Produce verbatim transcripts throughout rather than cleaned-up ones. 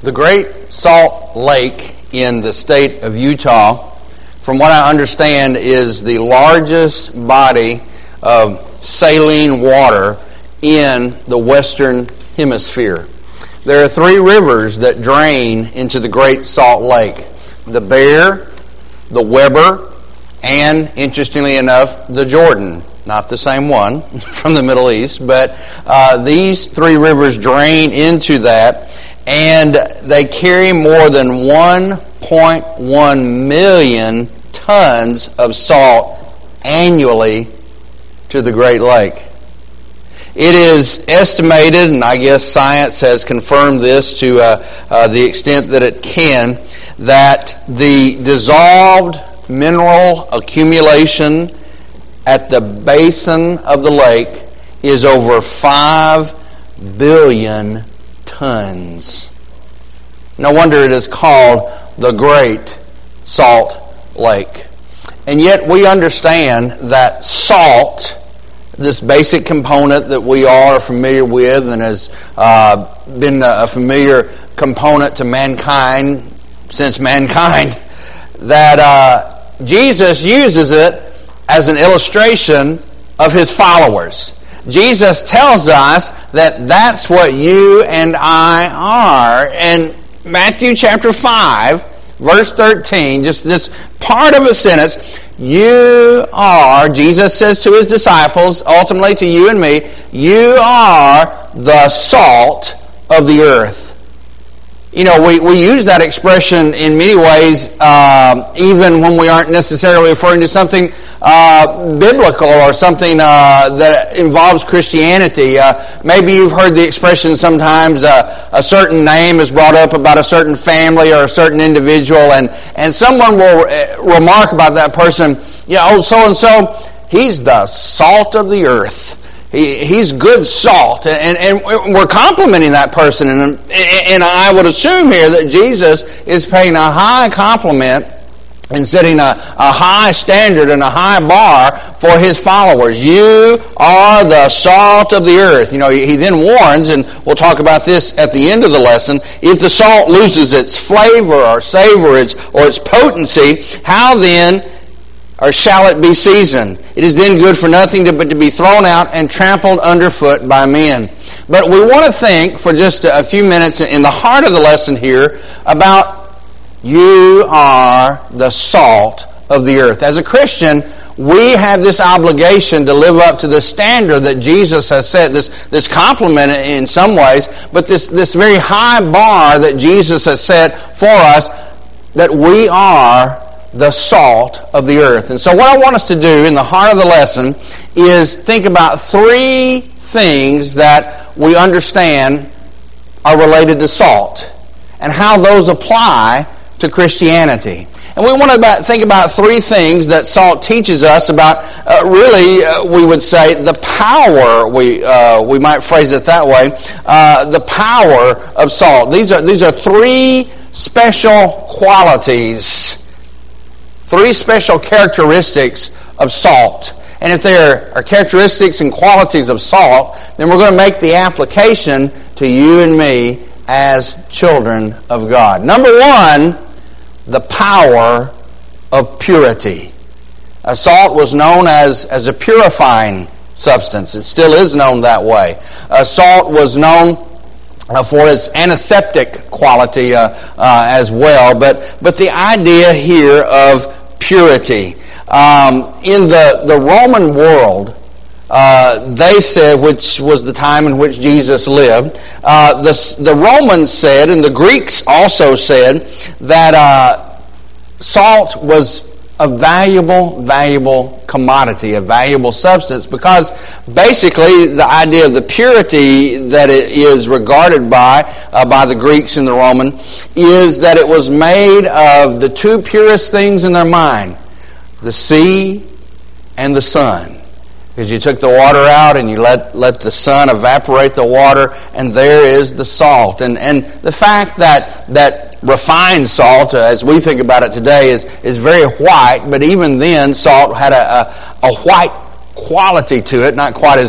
The Great Salt Lake in the state of Utah, from what I understand, is the largest body of saline water in the Western Hemisphere. There are three rivers that drain into the Great Salt Lake: the Bear, the Weber, and, interestingly enough, the Jordan. Not the same one from the Middle East, but uh, these three rivers drain into that, and they carry more than one point one million tons of salt annually to the Great Lake. It is estimated, and I guess science has confirmed this to uh, uh, the extent that it can, that the dissolved mineral accumulation at the basin of the lake is over five billion tons. No wonder it is called the Great Salt Lake. And yet we understand that salt, this basic component that we all are familiar with and has uh, been a familiar component to mankind since mankind, that uh, Jesus uses it as an illustration of His followers. Jesus tells us that that's what you and I are. And Matthew chapter five, verse thirteen, just this part of a sentence, you are, Jesus says to His disciples, ultimately to you and me, you are the salt of the earth. You know, we, we use that expression in many ways, uh, even when we aren't necessarily referring to something uh, biblical or something uh, that involves Christianity. Uh, maybe you've heard the expression sometimes, uh, a certain name is brought up about a certain family or a certain individual, and, and someone will remark about that person, yeah, oh, so-and-so, he's the salt of the earth. He, he's good salt, and, and we're complimenting that person. And, and I would assume here that Jesus is paying a high compliment and setting a, a high standard and a high bar for His followers. You are the salt of the earth. You know, He then warns, and we'll talk about this at the end of the lesson, if the salt loses its flavor or savor its, or its potency, how then or shall it be seasoned? It is then good for nothing but to be thrown out and trampled underfoot by men. But we want to think for just a few minutes in the heart of the lesson here about you are the salt of the earth. As a Christian, we have this obligation to live up to the standard that Jesus has set, this, this compliment in some ways, but this, this very high bar that Jesus has set for us, that we are the salt of the earth. And so what I want us to do in the heart of the lesson is think about three things that we understand are related to salt and how those apply to Christianity. And we want to think about three things that salt teaches us about, uh, really, uh, we would say, the power, we uh, we might phrase it that way, uh, the power of salt. These are, these are three special qualities, three special characteristics of salt. And if there are characteristics and qualities of salt, then we're going to make the application to you and me as children of God. Number one, the power of purity. Uh, salt was known as, as a purifying substance. It still is known that way. Uh, salt was known Uh, for its antiseptic quality uh, uh, as well, but but the idea here of purity. Um, in the, the Roman world, uh, they said, which was the time in which Jesus lived, uh, the, the Romans said, and the Greeks also said, that uh, salt was a valuable, valuable commodity, a valuable substance, because basically the idea of the purity that it is regarded by, uh, by the Greeks and the Roman, is that it was made of the two purest things in their mind, the sea and the sun. Because you took the water out and you let, let the sun evaporate the water, and there is the salt. And and the fact that that refined salt, uh, as we think about it today, is, is very white, but even then salt had a, a, a white quality to it, not quite as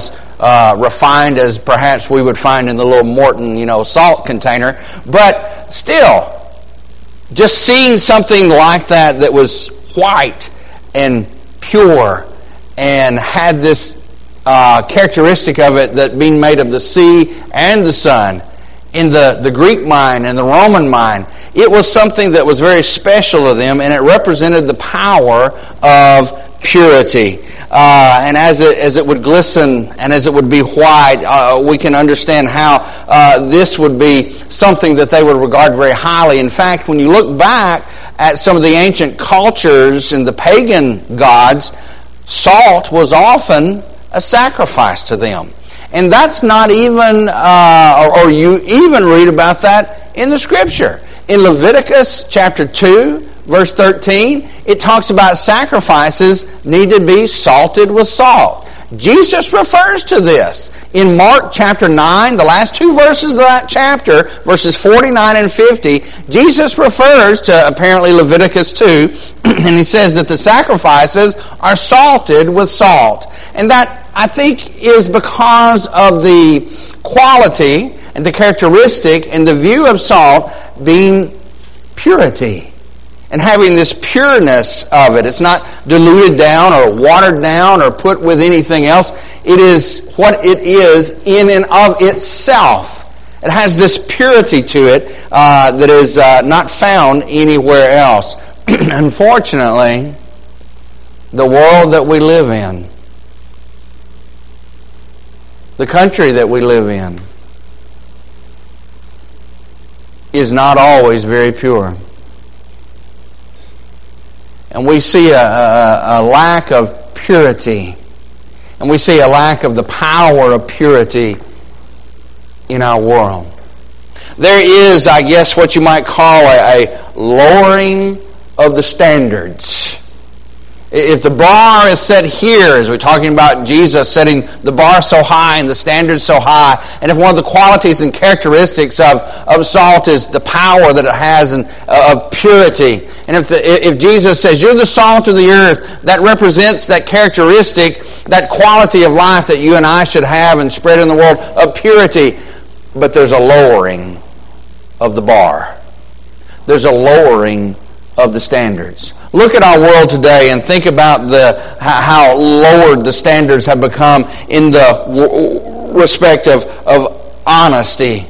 uh, refined as perhaps we would find in the little Morton, you know, salt container. But still, just seeing something like that that was white and pure and had this uh, characteristic of it that being made of the sea and the sun, in the, the Greek mind and the Roman mind, it was something that was very special to them, and it represented the power of purity. Uh, and as it as it would glisten and as it would be white, uh, we can understand how uh, this would be something that they would regard very highly. In fact, when you look back at some of the ancient cultures and the pagan gods, salt was often a sacrifice to them. And that's not even, uh, or, or you even read about that in the Scripture. In Leviticus chapter two, verse thirteen, it talks about sacrifices need to be salted with salt. Jesus refers to this. In Mark chapter nine, the last two verses of that chapter, verses forty-nine and fifty, Jesus refers to apparently Leviticus two, and he says that the sacrifices are salted with salt. And that, I think, is because of the quality and the characteristic and the view of salt being purity and having this pureness of it. It's not diluted down or watered down or put with anything else. It is what it is in and of itself. It has this purity to it uh, that is uh, not found anywhere else. Unfortunately, the world that we live in, the country that we live in, is not always very pure. And we see a, a, a lack of purity. And we see a lack of the power of purity in our world. There is, I guess, what you might call a, a lowering of the standards. If the bar is set here, as we're talking about Jesus setting the bar so high and the standards so high, and if one of the qualities and characteristics of, of salt is the power that it has and uh, of purity, and if the, if Jesus says, you're the salt of the earth, that represents that characteristic, that quality of life that you and I should have and spread in the world of purity, but there's a lowering of the bar. There's a lowering of the standards. Look at our world today and think about the how lowered the standards have become in the respect of, of honesty,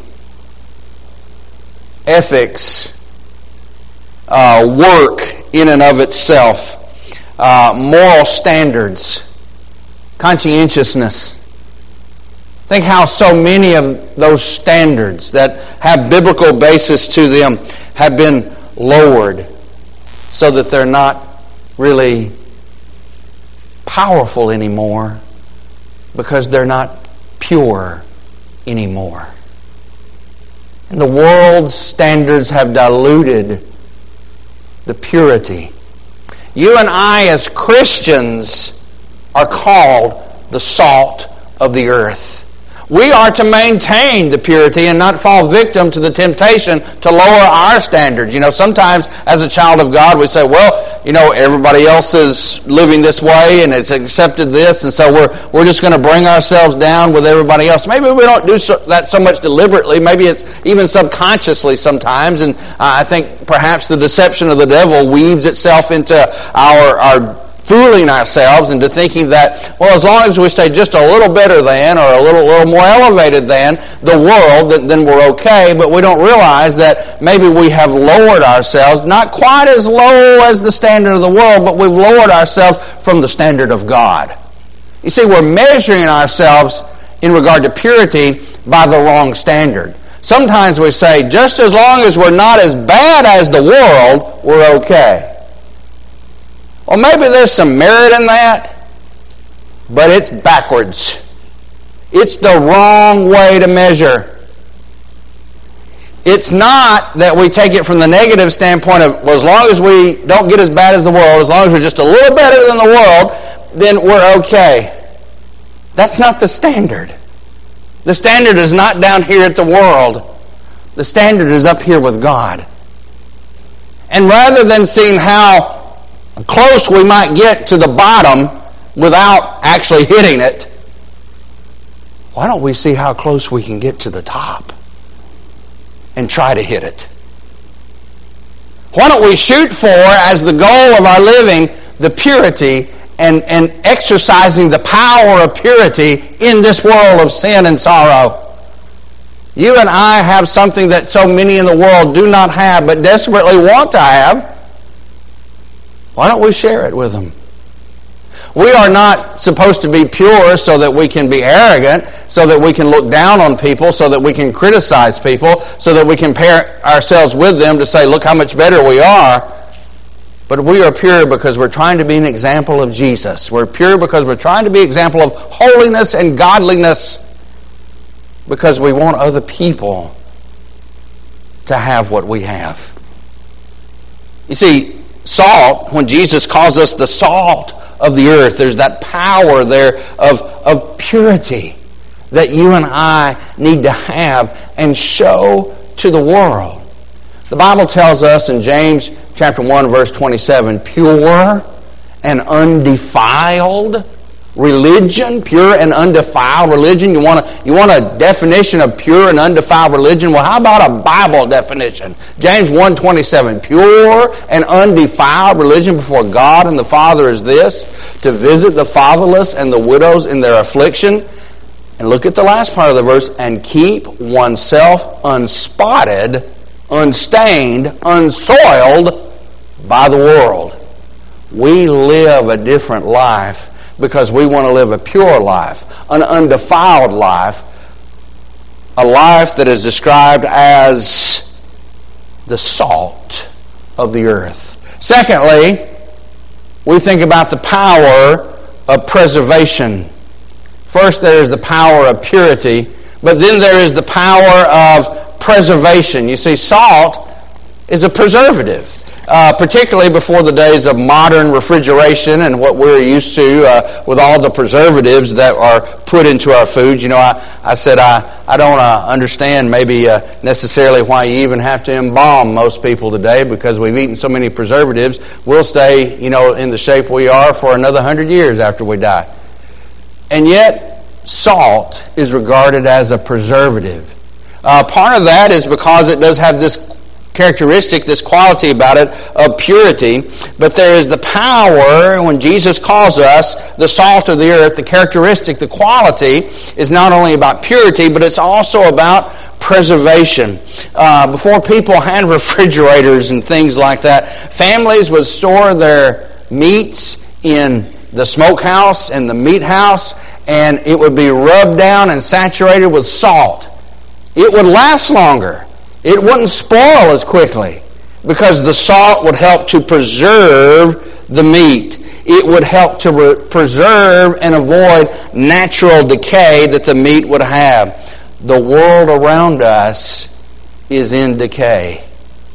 ethics, uh, work in and of itself, uh, moral standards, conscientiousness. Think how so many of those standards that have biblical basis to them have been lowered, so that they're not really powerful anymore because they're not pure anymore. And the world's standards have diluted the purity. You and I as Christians are called the salt of the earth. We are to maintain the purity and not fall victim to the temptation to lower our standards. You know, sometimes as a child of God we say, well, you know, everybody else is living this way and it's accepted this, and so we're we're just going to bring ourselves down with everybody else. Maybe we don't do so, that so much deliberately. Maybe it's even subconsciously sometimes, and uh, I think perhaps the deception of the devil weaves itself into our our fooling ourselves into thinking that, well, as long as we stay just a little better than or a little, little more elevated than the world, then, then we're okay. But we don't realize that maybe we have lowered ourselves, not quite as low as the standard of the world, but we've lowered ourselves from the standard of God. You see, we're measuring ourselves in regard to purity by the wrong standard. Sometimes we say, just as long as we're not as bad as the world, we're okay. Well, maybe there's some merit in that, but it's backwards. It's the wrong way to measure. It's not that we take it from the negative standpoint of, well, as long as we don't get as bad as the world, as long as we're just a little better than the world, then we're okay. That's not the standard. The standard is not down here at the world. The standard is up here with God. And rather than seeing how close we might get to the bottom without actually hitting it, why don't we see how close we can get to the top and try to hit it? Why don't we shoot for, as the goal of our living, the purity and, and exercising the power of purity in this world of sin and sorrow? You and I have something that so many in the world do not have, but desperately want to have. Why don't we share it with them? We are not supposed to be pure so that we can be arrogant, so that we can look down on people, so that we can criticize people, so that we can compare ourselves with them to say, look how much better we are. But we are pure because we're trying to be an example of Jesus. We're pure because we're trying to be an example of holiness and godliness, because we want other people to have what we have. You see, salt, when Jesus calls us the salt of the earth, there's that power there of, of purity that you and I need to have and show to the world. The Bible tells us in James chapter one, verse twenty-seven, pure and undefiled religion, pure and undefiled religion. You want a, you want a definition of pure and undefiled religion? Well, how about a Bible definition? James one twenty-seven, pure and undefiled religion before God and the Father is this, to visit the fatherless and the widows in their affliction. And look at the last part of the verse, and keep oneself unspotted, unstained, unsoiled by the world. We live a different life because we want to live a pure life, an undefiled life, a life that is described as the salt of the earth. Secondly, we think about the power of preservation. First, there is the power of purity, but then there is the power of preservation. You see, salt is a preservative. Uh, particularly before the days of modern refrigeration and what we're used to uh, with all the preservatives that are put into our foods. You know, I, I said I, I don't uh, understand maybe uh, necessarily why you even have to embalm most people today, because we've eaten so many preservatives. We'll stay, you know, in the shape we are for another hundred years after we die. And yet, salt is regarded as a preservative. Uh, part of that is because it does have this characteristic, this quality about it of purity, but there is the power when Jesus calls us the salt of the earth. The characteristic, the quality is not only about purity, but it's also about preservation. Uh, before people had refrigerators and things like that, families would store their meats in the smokehouse and the meat house, and it would be rubbed down and saturated with salt. It would last longer. It wouldn't spoil as quickly because the salt would help to preserve the meat. It would help to re- preserve and avoid natural decay that the meat would have. The world around us is in decay.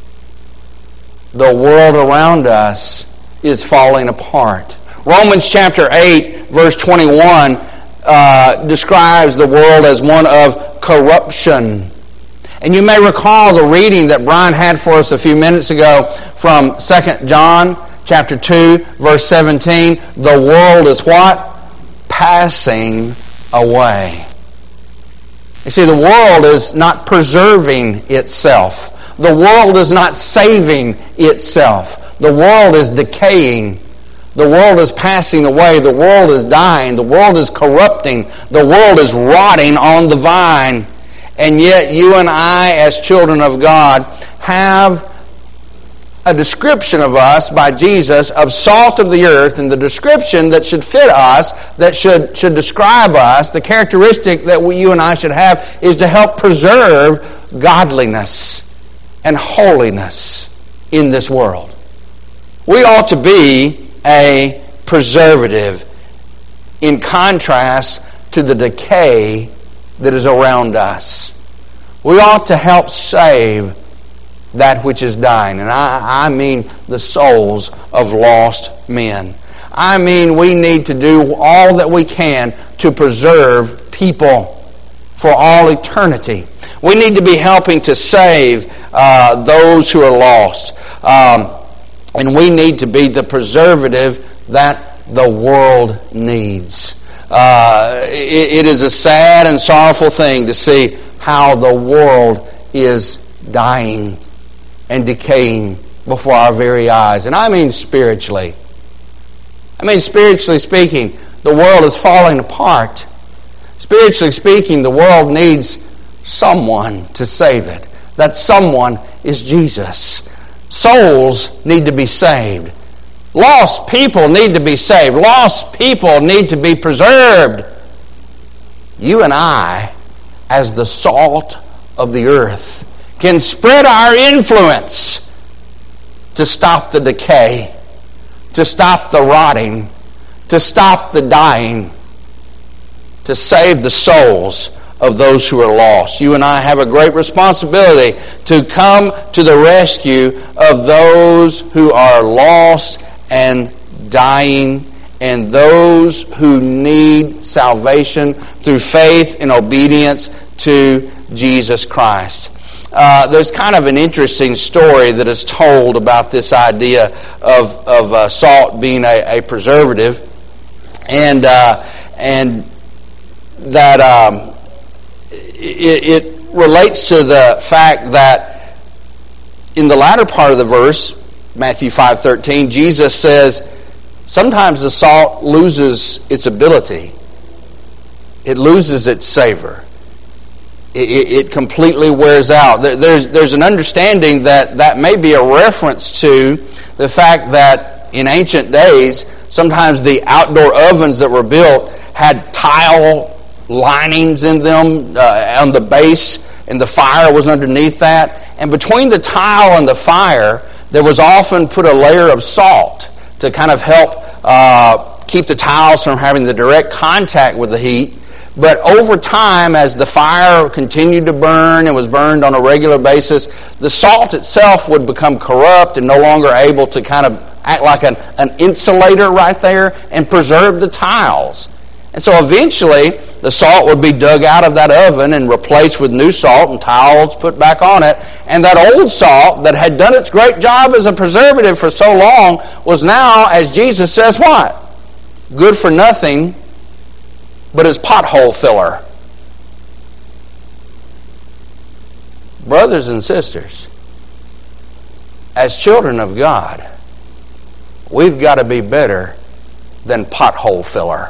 The world around us is falling apart. Romans chapter eight, verse twenty-one, uh, describes the world as one of corruption. And you may recall the reading that Brian had for us a few minutes ago from Second John chapter two, verse seventeen. The world is what? Passing away. You see, the world is not preserving itself. The world is not saving itself. The world is decaying. The world is passing away. The world is dying. The world is corrupting. The world is rotting on the vine. And yet you and I, as children of God, have a description of us by Jesus of salt of the earth, and the description that should fit us, that should, should describe us, the characteristic that we, you and I should have, is to help preserve godliness and holiness in this world. We ought to be a preservative in contrast to the decay that is around us. We ought to help save that which is dying. And I, I mean the souls of lost men. I mean we need to do all that we can to preserve people for all eternity. We need to be helping to save uh, those who are lost. Um, and we need to be the preservative that the world needs. Uh, it, it is a sad and sorrowful thing to see how the world is dying and decaying before our very eyes. And I mean spiritually. I mean spiritually speaking, the world is falling apart. Spiritually speaking, the world needs someone to save it. That someone is Jesus. Souls need to be saved. Lost people need to be saved. Lost people need to be preserved. You and I, as the salt of the earth, can spread our influence to stop the decay, to stop the rotting, to stop the dying, to save the souls of those who are lost. You and I have a great responsibility to come to the rescue of those who are lost and dying, and those who need salvation through faith and obedience to Jesus Christ. Uh, there's kind of an interesting story that is told about this idea of, of uh, salt being a, a preservative, and uh, and that um, it, it relates to the fact that in the latter part of the verse, Matthew five thirteen, Jesus says, sometimes the salt loses its ability. It loses its savor. It, it, it completely wears out. There, there's, there's an understanding that that may be a reference to the fact that in ancient days, sometimes the outdoor ovens that were built had tile linings in them uh, on the base, and the fire was underneath that. And between the tile and the fire, there was often put a layer of salt to kind of help uh, keep the tiles from having the direct contact with the heat. But over time, as the fire continued to burn and was burned on a regular basis, the salt itself would become corrupt and no longer able to kind of act like an, an insulator right there and preserve the tiles. And so eventually, the salt would be dug out of that oven and replaced with new salt and tiles put back on it. And that old salt that had done its great job as a preservative for so long was now, as Jesus says, what? Good for nothing but as pothole filler. Brothers and sisters, as children of God, we've got to be better than pothole filler.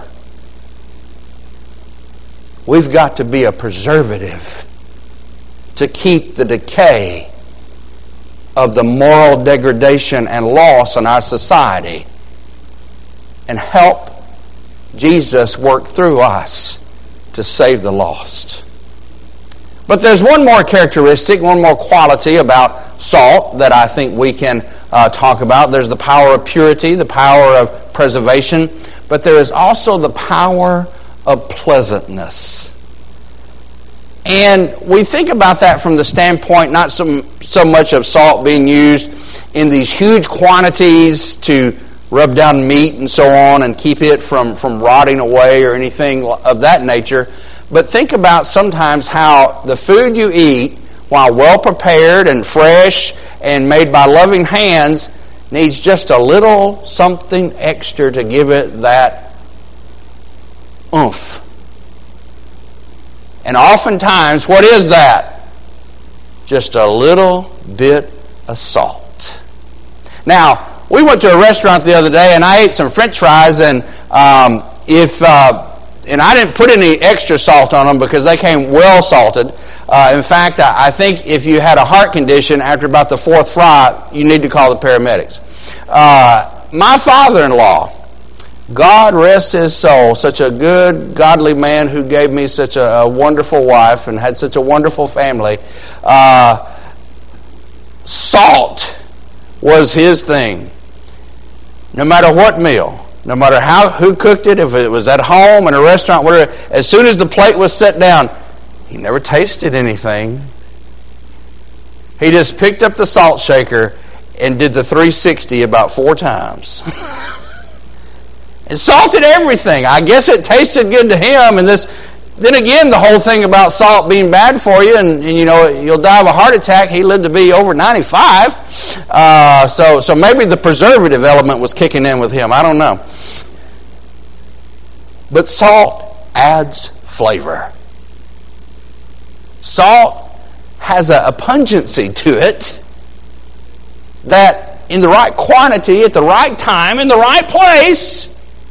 We've got to be a preservative to keep the decay of the moral degradation and loss in our society and help Jesus work through us to save the lost. But there's one more characteristic, one more quality about salt that I think we can uh, talk about. There's the power of purity, the power of preservation, but there is also the power of pleasantness. And we think about that from the standpoint not so, so much of salt being used in these huge quantities to rub down meat and so on and keep it from, from rotting away or anything of that nature. But think about sometimes how the food you eat, while well prepared and fresh and made by loving hands, needs just a little something extra to give it that oomph. And oftentimes, what is that? Just a little bit of salt. Now, we went to a restaurant the other day, and I ate some French fries, and um, if uh, and I didn't put any extra salt on them because they came well salted. Uh, in fact, I, I think if you had a heart condition after about the fourth fry, you need to call the paramedics. Uh, my father-in-law, God rest his soul, such a good, godly man who gave me such a, a wonderful wife and had such a wonderful family. Uh, salt was his thing. No matter what meal, no matter how who cooked it, if it was at home, in a restaurant, whatever, as soon as the plate was set down, he never tasted anything. He just picked up the salt shaker and did the three sixty about four times. And salted everything. I guess it tasted good to him. And this, then again, the whole thing about salt being bad for you, and, and you know, you'll die of a heart attack. He lived to be over ninety-five. Uh, so, so maybe the preservative element was kicking in with him. I don't know. But salt adds flavor. Salt has a, a pungency to it that in the right quantity, at the right time, in the right place,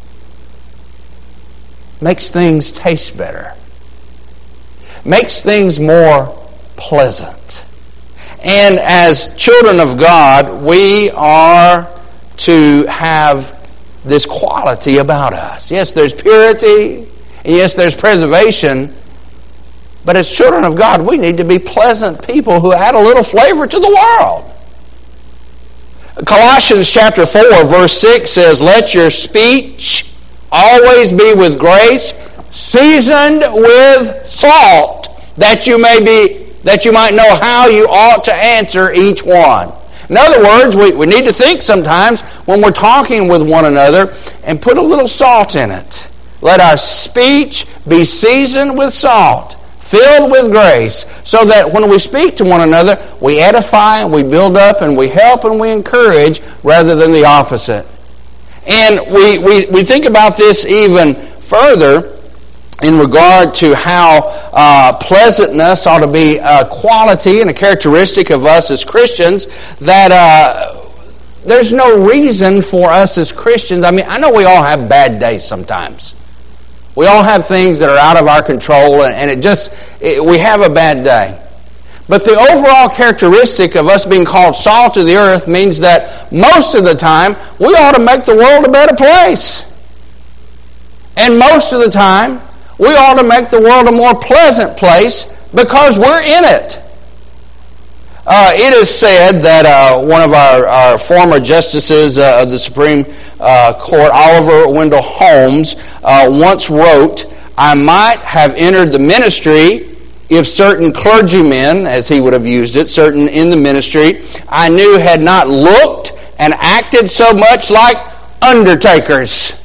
makes things taste better. Makes things more pleasant. And as children of God, we are to have this quality about us. Yes, there's purity, and yes, there's preservation, but as children of God, we need to be pleasant people who add a little flavor to the world. Colossians chapter four, verse six says, "Let your speech always be with grace, seasoned with salt, that you may be that you might know how you ought to answer each one." In other words, we, we need to think sometimes when we're talking with one another and put a little salt in it. Let our speech be seasoned with salt, filled with grace, so that when we speak to one another, we edify, we build up, and we help and we encourage rather than the opposite. And we, we, we think about this even further in regard to how uh, pleasantness ought to be a quality and a characteristic of us as Christians, that uh, there's no reason for us as Christians. I mean, I know we all have bad days sometimes. We all have things that are out of our control, and, and it just, it, we have a bad day. But the overall characteristic of us being called salt of the earth means that most of the time, we ought to make the world a better place. And most of the time, we ought to make the world a more pleasant place because we're in it. Uh, it is said that uh, one of our, our former justices uh, of the Supreme uh, Court, Oliver Wendell Holmes, uh, once wrote, "I might have entered the ministry if certain clergymen," as he would have used it, certain in the ministry, "I knew had not looked and acted so much like undertakers."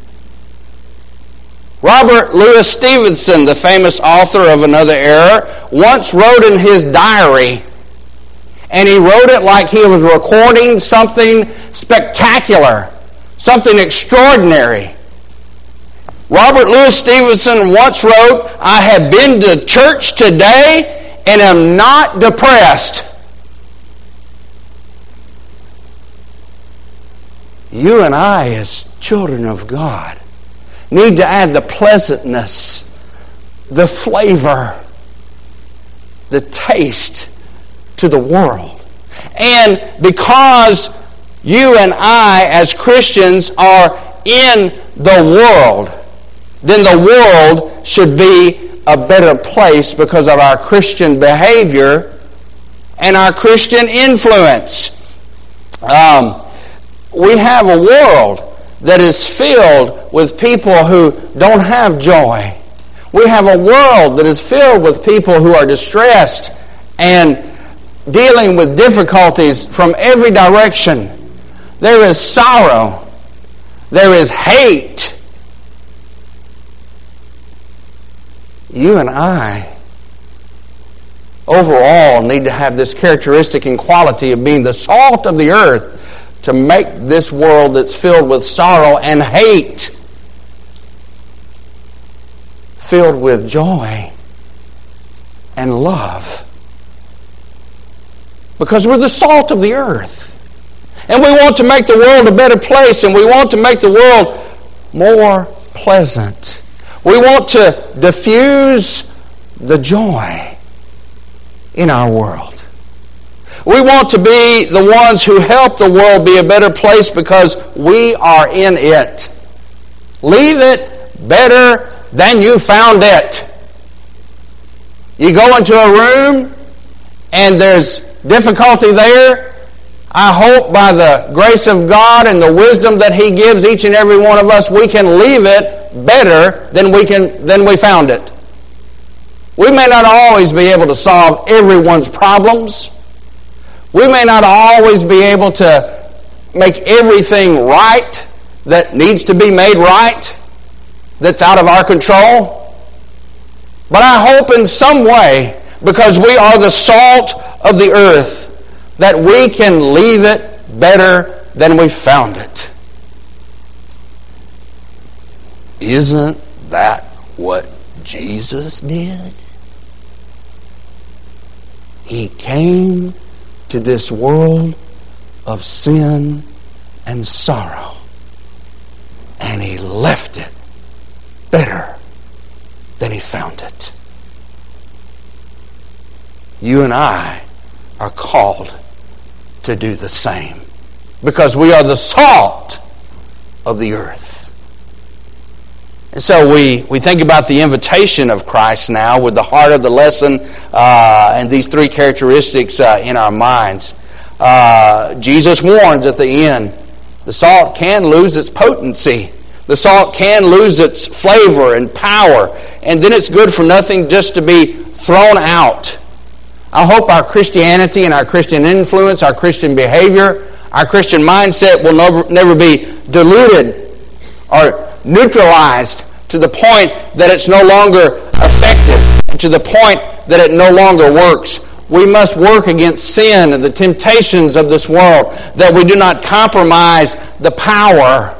Robert Louis Stevenson, the famous author of Another Era, once wrote in his diary, and he wrote it like he was recording something spectacular, something extraordinary. Robert Louis Stevenson once wrote, "I have been to church today and am not depressed." You and I, as children of God, need to add the pleasantness, the flavor, the taste to the world. And because you and I as Christians are in the world, then the world should be a better place because of our Christian behavior and our Christian influence. Um, we have a world that is filled with people who don't have joy. We have a world that is filled with people who are distressed and dealing with difficulties from every direction. There is sorrow. There is hate. You and I, overall, need to have this characteristic and quality of being the salt of the earth to make this world that's filled with sorrow and hate filled with joy and love. Because we're the salt of the earth. And we want to make the world a better place, and we want to make the world more pleasant. We want to diffuse the joy in our world. We want to be the ones who help the world be a better place because we are in it. Leave it better than you found it. You go into a room and there's difficulty there. I hope by the grace of God and the wisdom that He gives each and every one of us, we can leave it better than we can than we found it. We may not always be able to solve everyone's problems. We may not always be able to make everything right that needs to be made right, that's out of our control. But I hope in some way, because we are the salt of the earth, that we can leave it better than we found it. Isn't that what Jesus did? He came to this world of sin and sorrow, and He left it better than He found it. You and I are called to do the same, because we are the salt of the earth. And so we, we think about the invitation of Christ now with the heart of the lesson uh, and these three characteristics uh, in our minds. Uh, Jesus warns at the end, the salt can lose its potency. The salt can lose its flavor and power. And then it's good for nothing just to be thrown out. I hope our Christianity and our Christian influence, our Christian behavior, our Christian mindset will never, never be diluted or neutralized to the point that it's no longer effective, and to the point that it no longer works. We must work against sin and the temptations of this world, that we do not compromise the power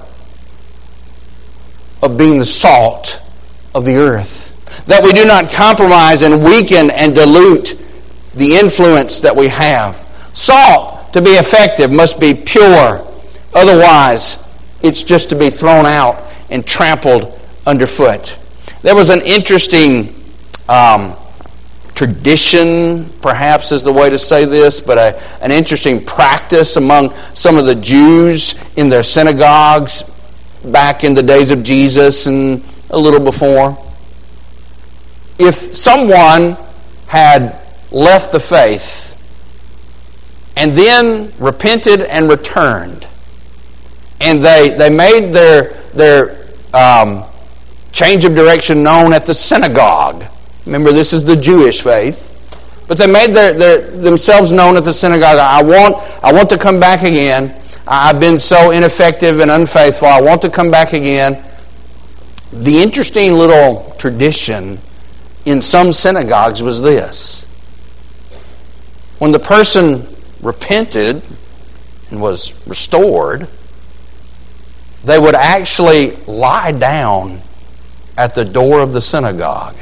of being the salt of the earth. That we do not compromise and weaken and dilute the influence that we have. Salt, to be effective, must be pure. Otherwise, it's just to be thrown out and trampled underfoot. There was an interesting um, tradition, perhaps is the way to say this, but a, an interesting practice among some of the Jews in their synagogues back in the days of Jesus and a little before. If someone had left the faith and then repented and returned, and they, they made their, their um, change of direction known at the synagogue. Remember, this is the Jewish faith. But they made their, their, themselves known at the synagogue. I want, I want to come back again. I've been so ineffective and unfaithful. I want to come back again. The interesting little tradition in some synagogues was this. When the person repented and was restored, they would actually lie down at the door of the synagogue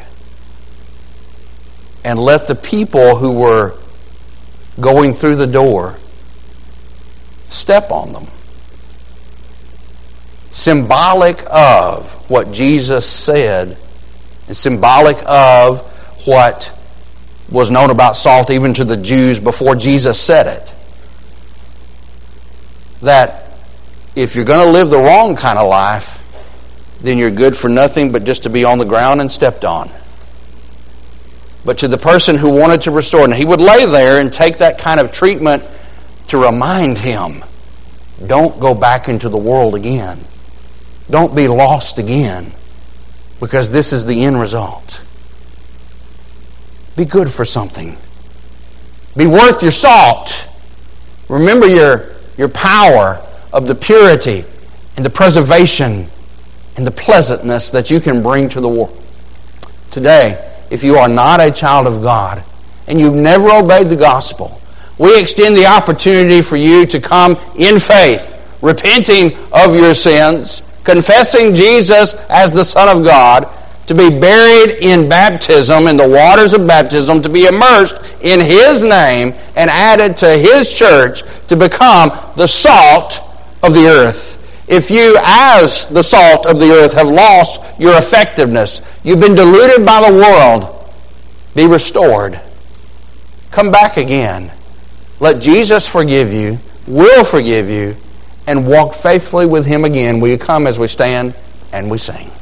and let the people who were going through the door step on them. Symbolic of what Jesus said, and symbolic of what was known about salt even to the Jews before Jesus said it. That if you're going to live the wrong kind of life, then you're good for nothing but just to be on the ground and stepped on. But to the person who wanted to restore, and he would lay there and take that kind of treatment to remind him, don't go back into the world again. Don't be lost again, because this is the end result. Be good for something. Be worth your salt. Remember your, your power of the purity and the preservation and the pleasantness that you can bring to the world. Today, if you are not a child of God and you've never obeyed the gospel, we extend the opportunity for you to come in faith, repenting of your sins, confessing Jesus as the Son of God, to be buried in baptism, in the waters of baptism, to be immersed in His name and added to His church to become the salt of the earth. If you, as the salt of the earth, have lost your effectiveness, you've been diluted by the world, be restored. Come back again. Let Jesus forgive you, will forgive you, and walk faithfully with Him again. Will you come as we stand and we sing?